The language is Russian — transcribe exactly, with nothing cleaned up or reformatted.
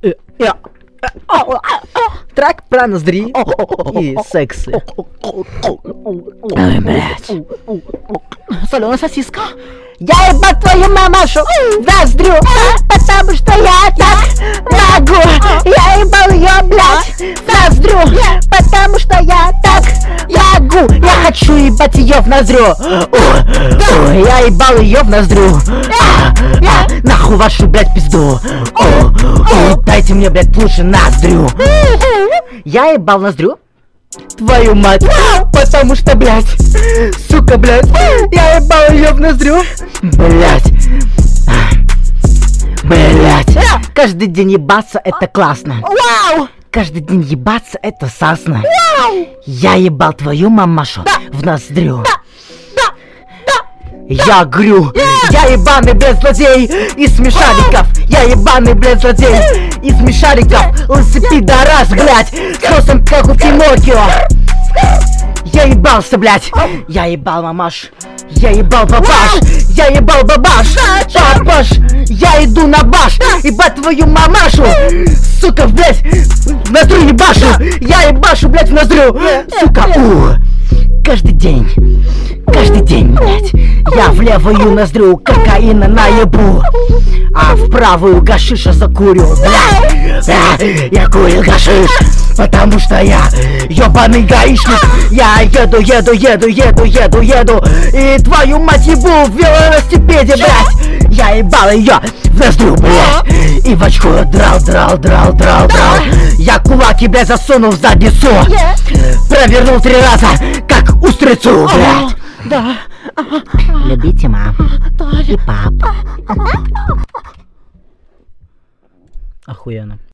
Трек про ноздри и сексы. Ой, блядь. Соленая сосиска. Я ебал твою мамашу в ноздрю, потому что я так могу. Я ебал ее, блядь, в ноздрю, потому что я так могу. Я хочу ебать ее в ноздрю. О, я ебал ее в ноздрю. А, а, нахуй вашу, блядь, пизду. О, о, дайте мне, блядь, лучше ноздрю. Я ебал ноздрю. Твою мать, потому что, блядь, сука, блядь, я ебал ее в ноздрю. Блядь, блядь, каждый день ебаться это классно. Каждый день ебаться это сасно. Я ебал твою мамашу в ноздрю. Я грю, я ебаный, блядь, злодей из смешариков. Я ебаный, блядь, злодей из смешариков. Лысый пидорас, блядь, с носом как у Пиноккио. Я ебался, блядь, я ебал мамаш. Я ебал бабаш, я ебал бабаш. Бабаш, я иду на баш. Ебать твою мамашу. Сука, блядь, в ноздрю ебашу. Я ебашу, блядь, в ноздрю. Сука, у. Каждый день, каждый день, блядь, я в левую ноздрю кокаина наебу, а в правую гашиша закурю, блядь. А, я курю гашиш, потому что я ебаный гаишник. Я еду, еду, еду, еду, еду, еду, и твою мать ебу в велосипеде, блядь. Я ебал ее в ноздрю, блядь, и в очко драл, драл, драл, драл, драл. Я кулаки, блядь, засунул в задницу, провернул три раза, как устрицу, блядь. Да. Любите мам и пап. Охуенно.